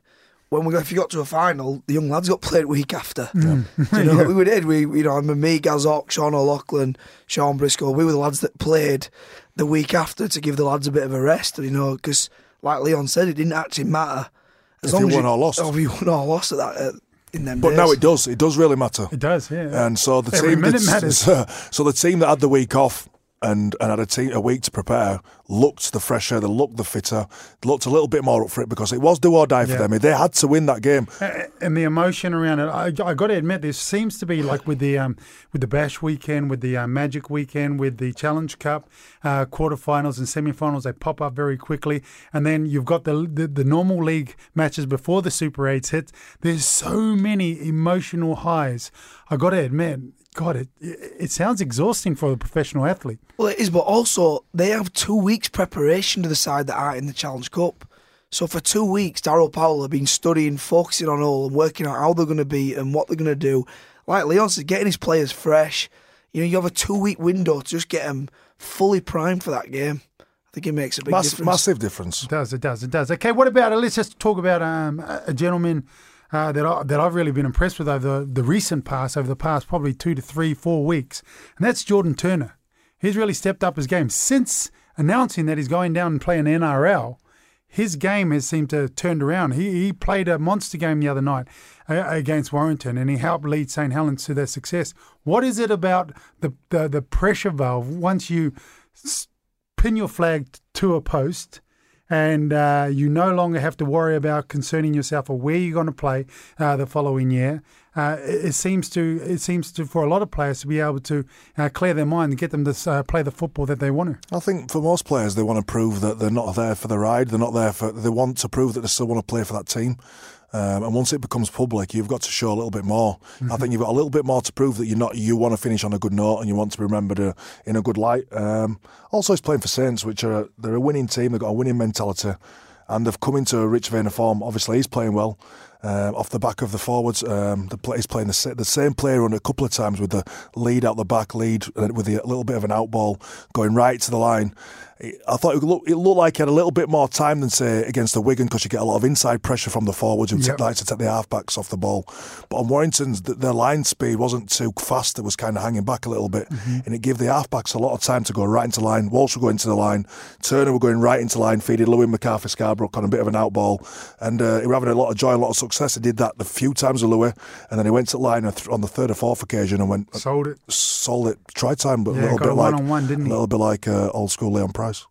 when we got, if you got to a final, the young lads got played week after. Mm. Do you know what we did? We, you know, I remember me, Gazok, Sean O'Loughlin, Sean Briscoe. We were the lads that played the week after to give the lads a bit of a rest. You know, because like Leon said, it didn't actually matter as if long you as won you, or lost. Oh, you won or lost at that. Uh, in them but days. now it does. It does really matter. It does, yeah. And so the Every team minute that's- matters. So the team that had the week off and, and had a, team, a week to prepare looked the fresher, they looked the fitter, they looked a little bit more up for it because it was do or die for Yeah. them. They had to win that game. And the emotion around it, I, I got to admit, there seems to be like with the um, with the Bash weekend, with the uh, Magic weekend, with the Challenge Cup uh, quarterfinals and semifinals, they pop up very quickly. And then you've got the, the the normal league matches before the Super Eights hit. There's so many emotional highs. I got to admit. God, it it sounds exhausting for a professional athlete. Well, it is, but also they have two weeks preparation to the side that aren't in the Challenge Cup. So for two weeks, Darryl Powell have been studying, focusing on all and working out how they're going to be and what they're going to do. Like Leon said, getting his players fresh. You know, you have a two-week window to just get them fully primed for that game. I think it makes a big Mass, difference. massive difference. It does, it does, it does. Okay, what about, uh, let's just talk about um, a a gentleman uh, that, I, that I've really been impressed with over the, the recent past, over the past probably two to three, four weeks, and that's Jordan Turner. He's really stepped up his game. Since announcing that he's going down and playing N R L, his game has seemed to have turned around. He, he played a monster game the other night uh, against Warrington, and he helped lead Saint Helens to their success. What is it about the, the, the pressure valve once you s- pin your flag to a post and uh, you no longer have to worry about concerning yourself or where you're going to play uh, the following year? Uh, it, it seems to it seems to for a lot of players to be able to uh, clear their mind and get them to uh, play the football that they want to. I think for most players, they want to prove that they're not there for the ride. They're not there for. They want to prove that they still want to play for that team. Um, and once it becomes public, you've got to show a little bit more. Mm-hmm. I think you've got a little bit more to prove that you're not. You want to finish on a good note and you want to be remembered uh, in a good light. Um, also, he's playing for Saints, which are a, they're a winning team. They've got a winning mentality, and they've come into a rich vein of form. Obviously, he's playing well. Um, off the back of the forwards, um, the play, he's playing the, the same play run a couple of times with the lead out the back, lead with the, a little bit of an out ball going right to the line. I thought it looked, it looked like he had a little bit more time than, say, against the Wigan, because you get a lot of inside pressure from the forwards who yep. like to take the halfbacks off the ball. But on Warrington's, the, their line speed wasn't too fast. It was kind of hanging back a little bit. Mm-hmm. And it gave the halfbacks a lot of time to go right into line. Walsh were going into the line. Turner were going right into line, feeding Louis McCarthy Scarborough on a bit of an out ball. And uh, he were having a lot of joy and a lot of success. He did that a few times with Louis. And then he went to line on the third or fourth occasion and went... Sold it. Sold it. Try time, but yeah, a little got bit a like... one-on-one, didn't he? A little bit like uh, old school Leon Price.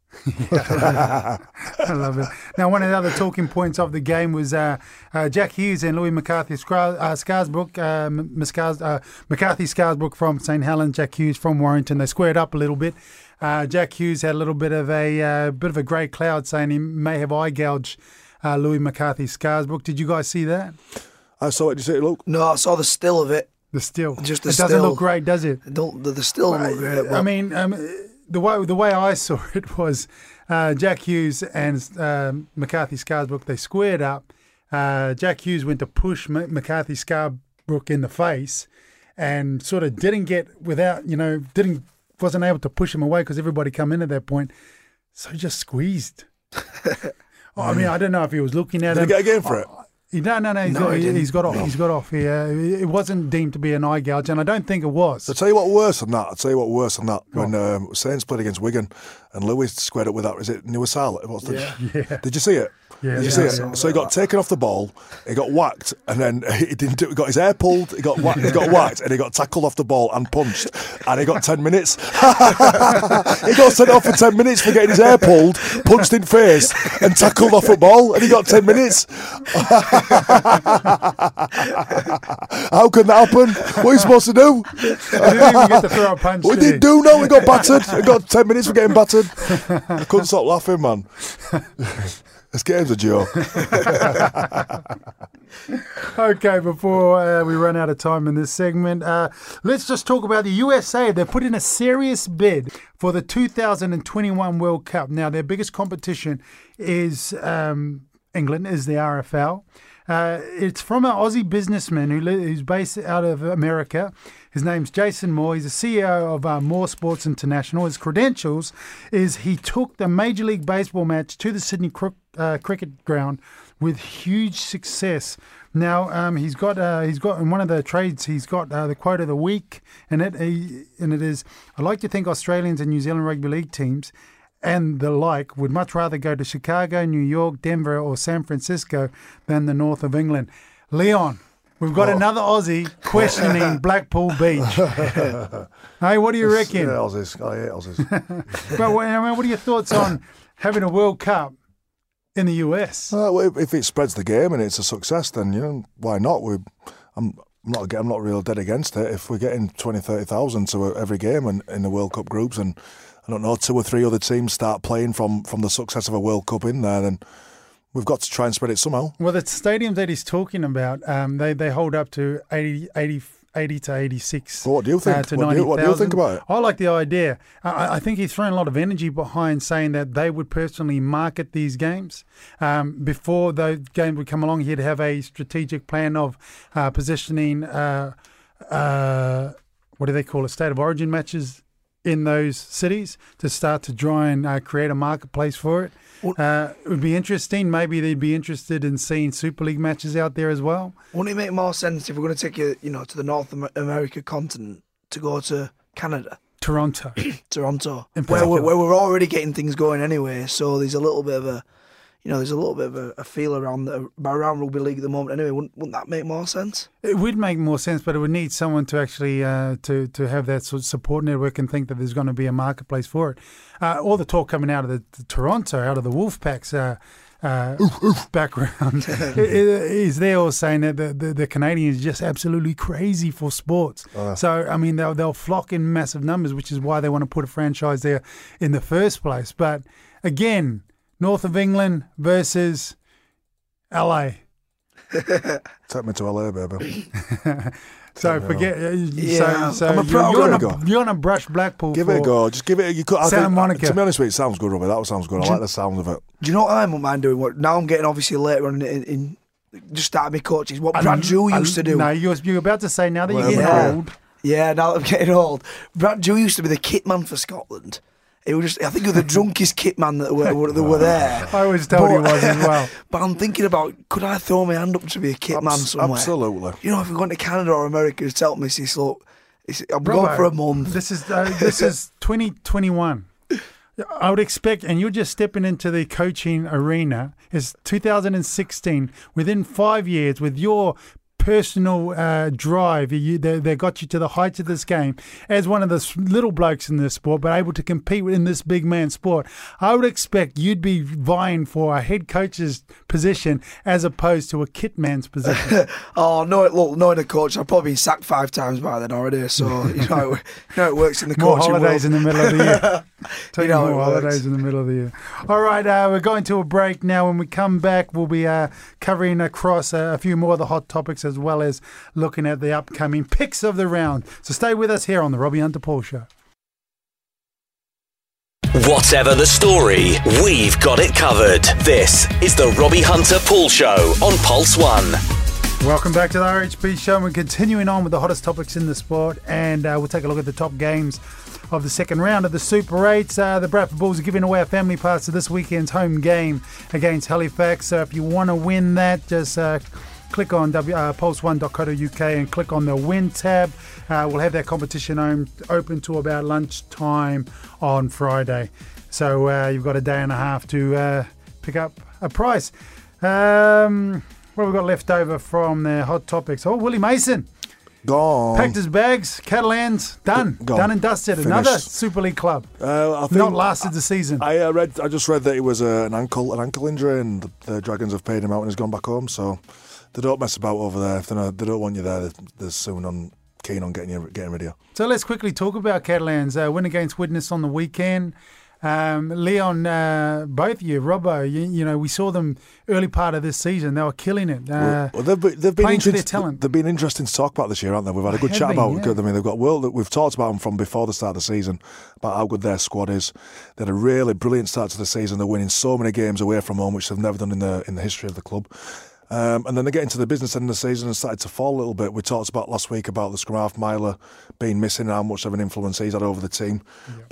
I love it. Now, one of the other talking points of the game was uh, uh, Jack Hughes and Louis McCarthy Scars- uh, Scarsbrook, uh, Miscars- uh, McCarthy Scarsbrook from Saint Helens, Jack Hughes from Warrington. They squared up a little bit. Uh, Jack Hughes had a little bit of a uh, bit of a grey cloud, saying he may have eye gouged uh, Louis McCarthy Scarsbrook. Did you guys see that? I saw it. Did you see it, Luke? No, I saw the still of it. The still. Just the it still. doesn't look great, does it? it don't, the, the still well, look great. I mean, um, the way the way I saw it was uh, Jack Hughes and um, McCarthy Scarsbrook, they squared up. Uh, Jack Hughes went to push M- McCarthy Scarsbrook in the face and sort of didn't get without, you know, didn't wasn't able to push him away because everybody come in at that point. So he just squeezed. oh, I mean, I don't know if he was looking at Did him. Did he get a game for it? He, no, no, no. He's, No, got, he he, he's got off. No. He's got off. He, uh, it wasn't deemed to be an eye gouge, and I don't think it was. I'll tell you what worse than that. I'll tell you what worse than that. Go when um, Saints played against Wigan and Lewis squared up with that, is it Nuasala? What's the, Yeah. Yeah. Did you see it? Yeah, Did you yeah, see I it? saw So he got taken off the ball, he got whacked, and then he didn't do, he got his hair pulled, he got whacked, he got whacked, and he got tackled off the ball and punched, and he got ten minutes. He got sent off for ten minutes for getting his hair pulled, punched in face, and tackled off a ball, and he got ten minutes. How can that happen? What are you supposed to do? I didn't even get to throw a punch. We did he? didn't do no, we got battered. We got ten minutes for getting battered. I couldn't stop laughing, man. This game's a joke. Okay, before uh, we run out of time in this segment, uh, let's just talk about the U S A. They've put in a serious bid for the two thousand twenty-one World Cup. Now, their biggest competition is um, England, is the R F L. Uh, it's from an Aussie businessman who li- who's based out of America. His name's Jason Moore. He's the C E O of uh, Moore Sports International. His credentials is he took the Major League Baseball match to the Sydney Cro- uh, Cricket Ground with huge success. Now um, he's got uh, he's got in one of the trades he's got uh, the quote of the week, and it he, and it is, I like to think Australians and New Zealand rugby league teams and the like would much rather go to Chicago, New York, Denver, or San Francisco than the north of England. Leon, we've got oh. another Aussie questioning Blackpool Beach. Hey, what do you reckon? Yeah, Aussies. I hate Aussies. But what, I mean, what are your thoughts on having a World Cup in the U S? Uh, well, if it spreads the game and it's a success, then you know why not? We, I'm, I'm not, I'm not real dead against it. If we're getting twenty, thirty thousand to every game and in the World Cup groups, and I don't know, two or three other teams start playing from, from the success of a World Cup in there, then we've got to try and spread it somehow. Well, the stadiums that he's talking about, um, they they hold up to eighty, eighty, eighty to eighty-six. Well, what do you think? Uh, to what, do you, what do you think about it? I like the idea. I, I think he's thrown a lot of energy behind saying that they would personally market these games. Um, before those games would come along, he'd have a strategic plan of uh, positioning, uh, uh, what do they call it, state of origin matches in those cities to start to try and uh, create a marketplace for it. Uh, it would be interesting. Maybe they'd be interested in seeing Super League matches out there as well. Wouldn't it make more sense if we're going to take you, you know, to the North America continent to go to Canada, Toronto, Toronto, where we're, where we're already getting things going anyway? So there's a little bit of a, you know, there's a little bit of a, a feel around the, around rugby league at the moment. Anyway, wouldn't, wouldn't that make more sense? It would make more sense, but it would need someone to actually uh, to to have that sort of support network and think that there's going to be a marketplace for it. Uh, all the talk coming out of the, the Toronto, out of the Wolfpack's uh, uh, oof, oof. background, is they're all saying that the, the, the Canadians are just absolutely crazy for sports. Uh. So, I mean, they'll, they'll flock in massive numbers, which is why they want to put a franchise there in the first place. But again, North of England versus L A. Take me to L A, baby. So forget. Uh, yeah, so so I'm a you're, you're, gonna gonna, you're gonna brush Blackpool. Give for it a go. Just give it. You could. I Santa think, Monica. To be honest with you, it sounds good, Robbie. That sounds good. I like the sound of it. Do you know what I wouldn't mind doing? What now? I'm getting obviously later on in, in just starting my coaches. What Brad Drew used to do. No, you're you're about to say now that Well, you're yeah. getting old. Yeah, now that I'm getting old. Brad Drew used to be the kit man for Scotland. He was just, I think he was the drunkest kit man that were, were, that were there. I always told he was as well. But I'm thinking about, could I throw my hand up to be a kit Abs- man somewhere? Absolutely. You know, if we're going to Canada or America, just tell me, this, look, it's, I'm Robbo, going for a month. This is uh, this is twenty twenty-one. I would expect, and you're just stepping into the coaching arena. It's two thousand sixteen. Within five years, with your personal uh, drive, you, they, they got you to the heights of this game as one of the little blokes in this sport, but able to compete in this big man sport. I would expect you'd be vying for a head coach's position as opposed to a kit man's position. Oh, no, look, knowing a coach, I've probably been sacked five times by then already, so you know, you know it works in the more coaching holidays world. in the middle of the year. Take You know more it holidays works. in the middle of the year. All right, uh, we're going to a break now. When we come back, we'll be uh, covering across uh, a few more of the hot topics as well as looking at the upcoming picks of the round. So stay with us here on the Robbie Hunter Paul Show. Whatever the story, we've got it covered. This is the Robbie Hunter Paul Show on Pulse One. Welcome back to the R H P Show. We're continuing on with the hottest topics in the sport, and uh, we'll take a look at the top games of the second round of the Super eights. Uh, the Bradford Bulls are giving away a family pass to this weekend's home game against Halifax. So if you want to win that, just uh, click on w, uh, pulse one dot co dot u k and click on the win tab. Uh, we'll have that competition on, open to about lunchtime on Friday. So uh, you've got a day and a half to uh, pick up a prize. Um, what have we got left over from the hot topics? Oh, Willie Mason. Gone. Packed his bags, Catalans, done. Gone. Done and dusted. Finished. Another Super League club. Uh, I think Not lasted the season. I uh, read. I just read that it was uh, an ankle, an ankle injury, and the, the Dragons have paid him out and he's gone back home. So they don't mess about over there. If they don't, they don't want you there, they're, they're soon on keen on getting you, getting rid of you. So let's quickly talk about Catalans. Uh, win against Widnes on the weekend. Um, Leon, uh, both of you, Robbo, you, you know, we saw them early part of this season. They were killing it. Uh, well, they've, been- they've been playing to their interest- talent. They've been interesting to talk about this year, haven't they? We've had a They good have chat been, about. yeah. I mean, they've got world. We've talked about them from before the start of the season about how good their squad is. They had a really brilliant start to the season. They're winning so many games away from home, which they've never done in the in the history of the club. Um, and then they get into the business end of the season and started to fall a little bit. We talked about last week about the scrum half miler being missing and how much of an influence he's had over the team. Yeah. But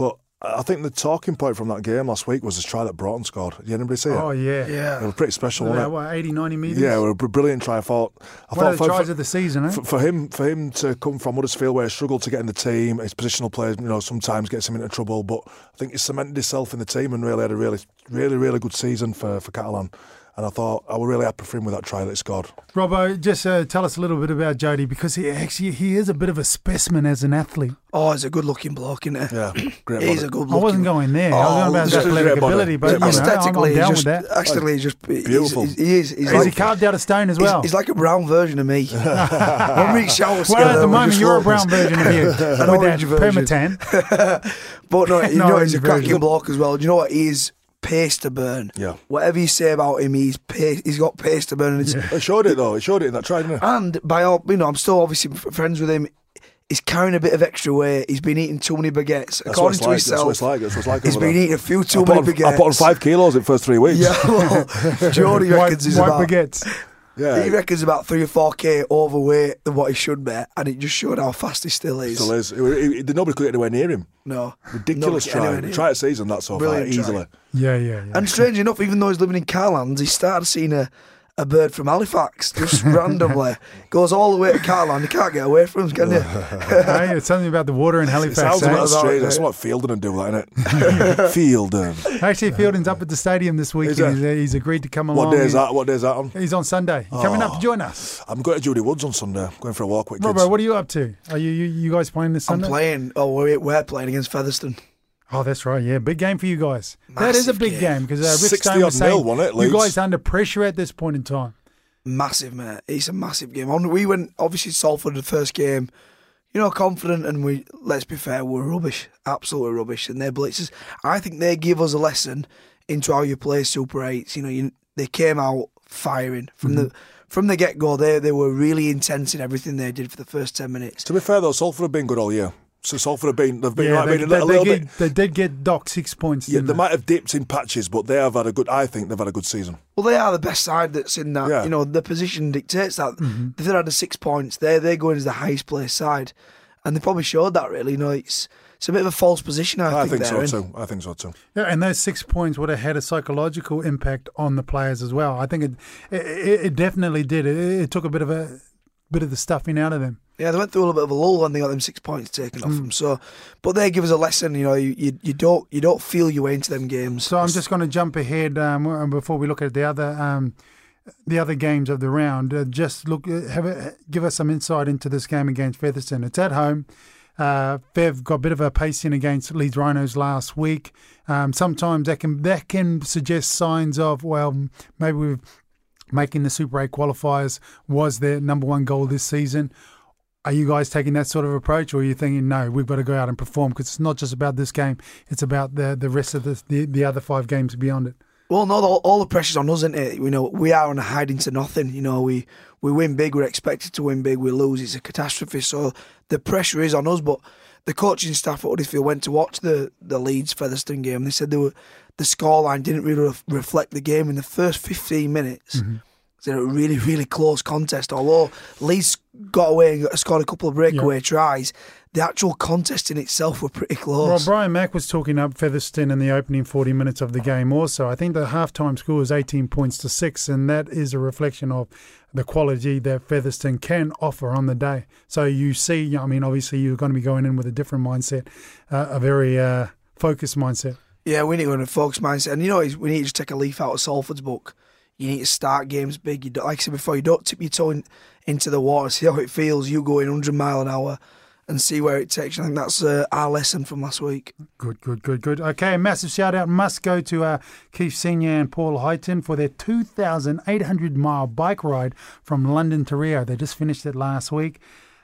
I think the talking point from that game last week was this try that Broughton scored. Did anybody see it? Oh, yeah. Yeah. It was pretty special, About, wasn't it? what, eighty, ninety metres? Yeah, it was a brilliant try. I thought, I One thought of the for, tries for, of the season, eh? for, for him, for him to come from Huddersfield, where he struggled to get in the team, his positional play, you know, sometimes gets him into trouble. But I think he cemented himself in the team and really had a really, really, really good season for for Catalan. And I thought I was really happy for him with that try that he scored. Robbo, just uh, tell us a little bit about Jody, because he actually he is a bit of a specimen as an athlete. Oh, he's a good-looking bloke, isn't he? Yeah, great. He's body. a good-looking. I wasn't going there. I was Oh, going about his just a athletic great body. ability, but you know, I'm, Aesthetically, I'm down he's with just, that. Actually, he's just he's, Beautiful. He's, he is. He's Is like, he carved out of stone as well? He's, he's like a brown version of me. When we shower well, together, at the we moment, just you're a look- brown version of you with that orange version. permatan. But no, you No, know, he's a orange version. cracking bloke as well. Do you know what? He's pace to burn. Yeah. Whatever you say about him, he's pace, he's got pace to burn. And, it's, He showed it though. He showed it in that try, didn't he? and by all, you know, I'm still obviously f- friends with him. He's carrying a bit of extra weight. He's been eating too many baguettes. That's what According it's to like. himself, That's what it's like. That's what it's like he's over been there. eating a few too I put, many on, baguettes. I put on five kilos in the first three weeks. Yeah, well, Jody White, reckons he's white about. baguettes. yeah. He reckons about three or four k overweight than what he should be, and it just showed how fast he still is. Still is. He- he- Nobody could get anywhere near him. No, Ridiculous Nobody try. anywhere near Try a season that so far, Brilliant try. easily. Yeah, yeah, yeah. And strange enough, even though he's living in Carlands, he started seeing a, a bird from Halifax just randomly. Goes all the way to Carland. You can't get away from him, can you? Hey, it's something about the water in It Halifax. sounds a eh? bit strange. it, That's eh? what Fielding and do, that, innit? Fielding. Actually, Fielding's up at the stadium this week. Is and it? he's, he's agreed to come along. What day is He- that? What day is that on? He's on Sunday. You coming up to join us? I'm going to Judy Woods on Sunday. Going for a walk with kids. Robbo, what are you up to? Are you you, you guys playing this I'm Sunday? playing. Oh, we're, we're playing against Featherstone. Oh, that's right. Yeah, big game for you guys. that is a Massive big game. game because uh, Rick sixty Stone was odd nil, saying wasn't it, you Leeds? guys under pressure at this point in time. Massive, mate. It's a massive game. On- We went, obviously, Salford the first game, you know, confident, and we, let's be fair, we're rubbish. Absolutely rubbish. And their blitzes, I think they give us a lesson into how you play Super eights. You know, you, they came out firing from Mm-hmm. the from the get go. They they were really intense in everything they did for the first ten minutes. To be fair though, Salford have been good all year. So Salford have been, they've been, you know Yeah, what I they, mean, they, a they, little did- bit. they did get docked six points. Yeah, didn't they they? might have dipped in patches, but they have had a good. I think they've had a good season. Well, they are the best side that's in that. Yeah. You know, the position dictates that. Mm-hmm. If they'd had the six points, they're they're going as the highest placed side, and they probably showed that. Really, you know, it's it's a bit of a false position. I, I think they're so in. too. I think so too. Yeah, and those six points would have had a psychological impact on the players as well. I think it it, it definitely did. It, it took a bit of a bit of the stuffing out of them. Yeah, they went through a little bit of a lull when they got them six points taken off Mm. them. So, but they give us a lesson. You know, you, you you don't you don't feel your way into them games. So I'm just going to jump ahead um, before we look at the other um, the other games of the round. Uh, just look, uh, have a, give us some insight into this game against Featherstone. It's at home. Uh, Fev got a bit of a pacing against Leeds Rhinos last week. Um, sometimes that can that can suggest signs of well, maybe we've making the Super eight qualifiers was their number one goal this season. Are you guys taking that sort of approach, or are you thinking, no, we've got to go out and perform because it's not just about this game, it's about the the rest of the the, the other five games beyond it? Well, no, all, all the pressure's on us, isn't it? You know, we are on a hiding to nothing. You know, we, we win big, we're expected to win big, we lose, it's a catastrophe. So the pressure is on us, but the coaching staff at Huddersfield went to watch the, the Leeds Featherstone game. They said they were the scoreline didn't really ref- reflect the game in the first fifteen minutes. Mm-hmm. It's a really, really close contest. Although Leeds got away and got, scored a couple of breakaway Yep. tries, the actual contest in itself were pretty Well, close. Brian Mack was talking up Featherstone in the opening forty minutes of the game also. I think the halftime score was eighteen points to six, and that is a reflection of the quality that Featherstone can offer on the day. So you see, I mean, obviously you're going to be going in with a different mindset, uh, a very uh, focused mindset. Yeah, we need to go in a focus mindset. And you know, we need to just take a leaf out of Salford's book. You need to start games big. You don't, like I said before, you don't tip your toe in, into the water, see how it feels. You go in one hundred mile an hour and see where it takes you. I think that's uh, our lesson from last week. Good, good, good, good. Okay, a massive shout out must go to uh, Keith Senior and Paul Heighton for their two thousand eight hundred mile bike ride from London to Rio. They just finished it last week.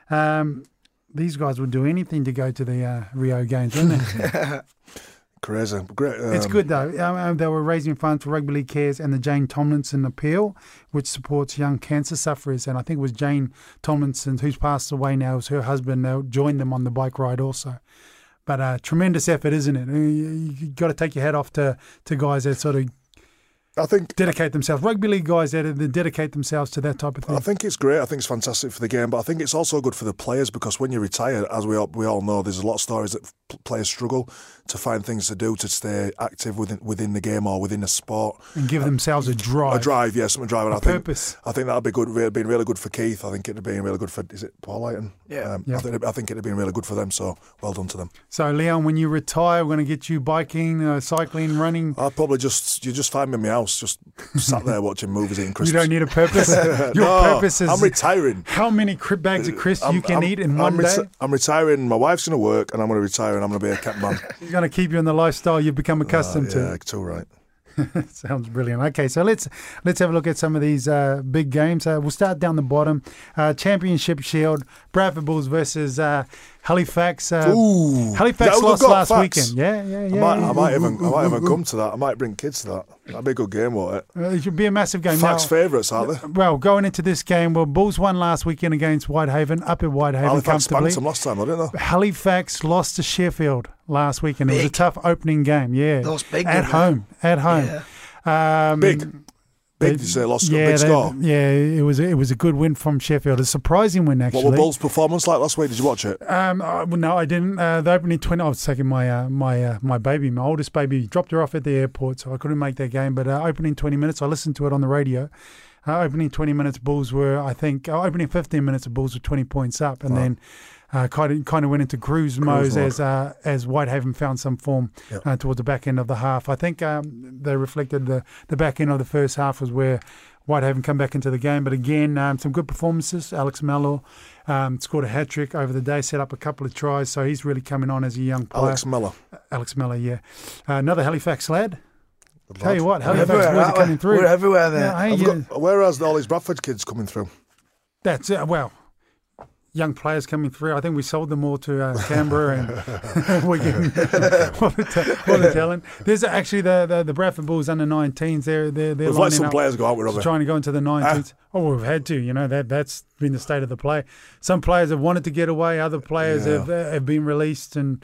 Um, these guys would do anything to go to the uh, Rio Games, wouldn't they? Crazy. Great. Um, It's good though. Um, they were raising funds for Rugby League Cares and the Jane Tomlinson Appeal, which supports young cancer sufferers. And I think it was Jane Tomlinson, who's passed away now, it was her husband. They joined them on the bike ride also. But uh, tremendous effort, isn't it? You, you got to take your hat off to, to guys that sort of I think dedicate themselves. Rugby league guys that that dedicate themselves to that type of thing. I think it's great. I think it's fantastic for the game, but I think it's also good for the players because when you retire, as we all, we all know, there's a lot of stories that p- players struggle to find things to do to stay active within within the game or within the sport and give themselves a drive. A drive, yes, yeah, a drive. And a I think, purpose. I think that'd be good. It'd been really good for Keith. I think it'd been really good for. Is it Paul Lighton? Yeah. Um, yeah. I think I think it'd been really good for them. So well done to them. So Leon, when you retire, we're going to get you biking, uh, cycling, running. I'll probably just you just find me in my house, just sat there watching movies, eating crisps. You don't need a purpose. Your no, purpose is I'm retiring. How many cri- bags of crisps I'm, you can I'm, eat in I'm one reti- day? I'm retiring. My wife's going to work, and I'm going to retire, and I'm going to be a cat man. It's going to keep you in the lifestyle you've become accustomed uh, yeah, to. too right. Sounds brilliant. Okay, so let's let's have a look at some of these uh, big games. Uh, we'll start down the bottom. Uh, Championship Shield, Bradford Bulls versus uh, Halifax. Uh, Ooh, Halifax yeah, lost got last facts. weekend. Yeah, yeah, yeah. I might, yeah. I might even, I might even come to that. I might bring kids to that. That'd be a good game, won't it? Uh, it should be a massive game. Facts Now, favourites, aren't they? well, going into this game, well, Bulls won last weekend against Whitehaven, up at Whitehaven Halifax comfortably. spanked them last time, didn't they? Halifax lost to Sheffield last weekend. It was a Big. tough opening game. Yeah, Lost big, at didn't they? home. At home. Yeah. Um, Big. Big, they- did you say? Lost yeah, big they- score. yeah, it was it was a good win from Sheffield. A surprising win, actually. What were Bulls' performance like last week? Did you watch it? Um, uh, well, no, I didn't. Uh, the opening twenty. I was taking my uh, my uh, my baby, my oldest baby, dropped her off at the airport, so I couldn't make that game. But uh, opening twenty minutes, I listened to it on the radio. Uh, opening twenty minutes, Bulls were, I think, uh, opening fifteen minutes, the Bulls were twenty points up, and Wow. then uh, kind of kind of went into cruise mode mode. as uh, as Whitehaven found some form Yep. uh, towards the back end of the half. I think um, they reflected the the back end of the first half was where Whitehaven come back into the game, but again, um, some good performances. Alex Mellor um, scored a hat trick over the day, set up a couple of tries, so he's really coming on as a young player. Alex Miller. Alex Mellor, yeah. Uh, another Halifax lad. Good Tell you lad. what, We're Halifax everywhere, boys are aren't we? coming through. We're everywhere there. Yeah, hey, I've yeah, got, where has all these Bradford kids coming through? that's it. Well, young players coming through. I think we sold them all to uh, Canberra, and we're getting what a, ta- what a talent. There's actually the, the the Bradford Bulls under nineteens. They're they're they're We've let lining some up. players go out with Just Robbie. trying to go into the nineteens. Oh, we've had to. You know that that's been the state of the play. Some players have wanted to get away. Other players Yeah. have uh, have been released, and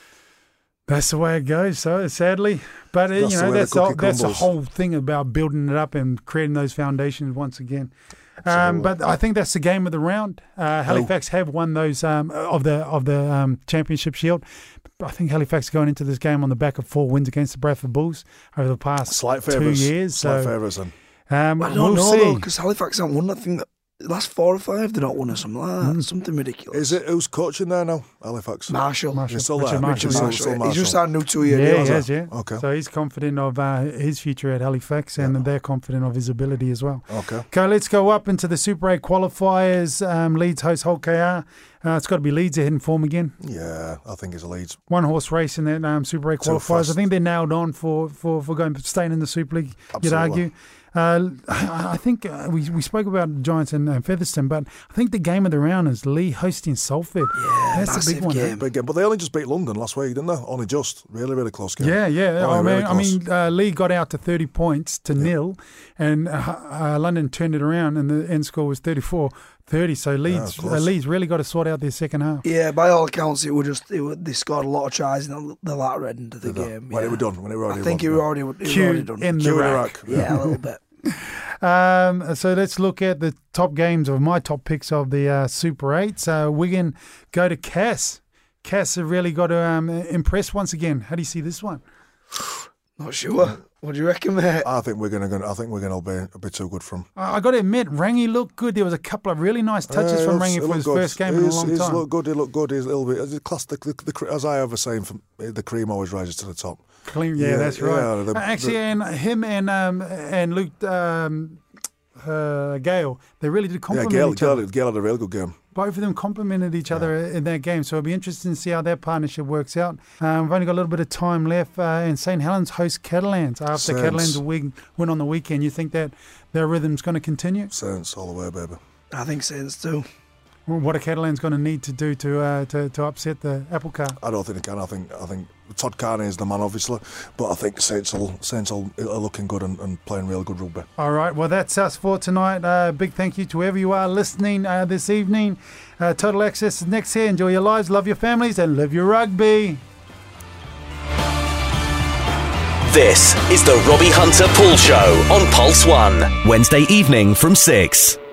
that's the way it goes. So sadly, but uh, That's you the know way the that's the, cookie that's the crumbles. whole thing about building it up and creating those foundations once again. Um, Absolutely. but I think that's the game of the round. Uh, Halifax have won those um, of the of the um, Championship Shield. I think Halifax are going into this game on the back of four wins against the Bradford Bulls over the past Slight two favours. years. Slight So favours then. um, I don't we'll know see. though, because Halifax haven't won. I think that the last four or five they're not won or something like that. Mm. Something ridiculous. Is it who's coaching there now? Halifax. Marshall? Marshall. He's still Richard there. Marshall, Richard yeah. Marshall. Still He's just Marshall. signed a new two-year Yeah, deal. he has has, he? yeah. Okay. So he's confident of uh, his future at Halifax, and they're confident of his ability as well. Okay. Okay, let's go up into the Super eight qualifiers. Um, Leeds host Hull K R. Uh, it's got to be Leeds ahead in form again. Yeah, I think it's a Leeds. One horse race in that um, Super eight Too qualifiers. I fast. think they're nailed on for, for, for going staying in the Super League. You'd Absolutely. argue. Uh, I I think uh, we we spoke about Giants and uh, Featherstone, but I think the game of the round is Lee hosting Salford. Yeah, That's a massive big one. eh? game. Big game. But they only just beat London last week, didn't they? Only just. Really, really close game. Yeah, yeah. Oh, I mean, really I mean, uh, Lee got out to thirty points to nil, and uh, uh, London turned it around, and the end score was thirty-four thirty. So Leeds, close. uh, Leeds really got to sort out their second half. Yeah, by all accounts, it were just it were, they scored a lot of tries in the, the latter end of the Did they? game. When yeah. it were done. When it were already I think it won. were already, it were Cue already done. in the Cue in the rack. rack. Yeah, a little bit. Um, so let's look at the top games of my top picks of the uh, Super eight. So Wigan go to Cass. Cass have really got to um, impress once again. How do you see this one? Not sure. What do you reckon, mate? I think we're gonna. I think we're gonna be a bit too good for him. I, I got to admit, Rangi looked good. There was a couple of really nice touches Uh, from he's- Rangi he for looked his good. first game in a He's- long he's time. looked good. He looked good. He's a little bit. It's classic. The, the, the, as I ever saying, from the cream always rises to the top. Clean, yeah, Yeah, that's right. yeah, the- Uh, Actually, the- and him and um, and Luke um, uh, Gale, they really did Yeah, compliment Gail, each other. Gail, Gail had a real good game. Both of them complimented each other in that game, so it'll be interesting to see how their partnership works out. Um, we've only got a little bit of time left, uh, and Saint Helens host Catalans after Saints. Catalans win, win on the weekend. You think that their rhythm's going to continue? Saints all the way, baby. I think Saints too. What are Catalans going to need to do to uh, to, to upset the apple cart? I don't think they can. I think I think Todd Carney is the man, obviously, but I think Saints will, Saints will, are looking good and, and playing real good rugby. All right, well, that's us for tonight. Uh, big thank you to whoever you are listening uh, this evening. Uh, Total Access is next here. Enjoy your lives, love your families, and live your rugby. This is the Robbie Hunter Pool Show on Pulse One. Wednesday evening from six.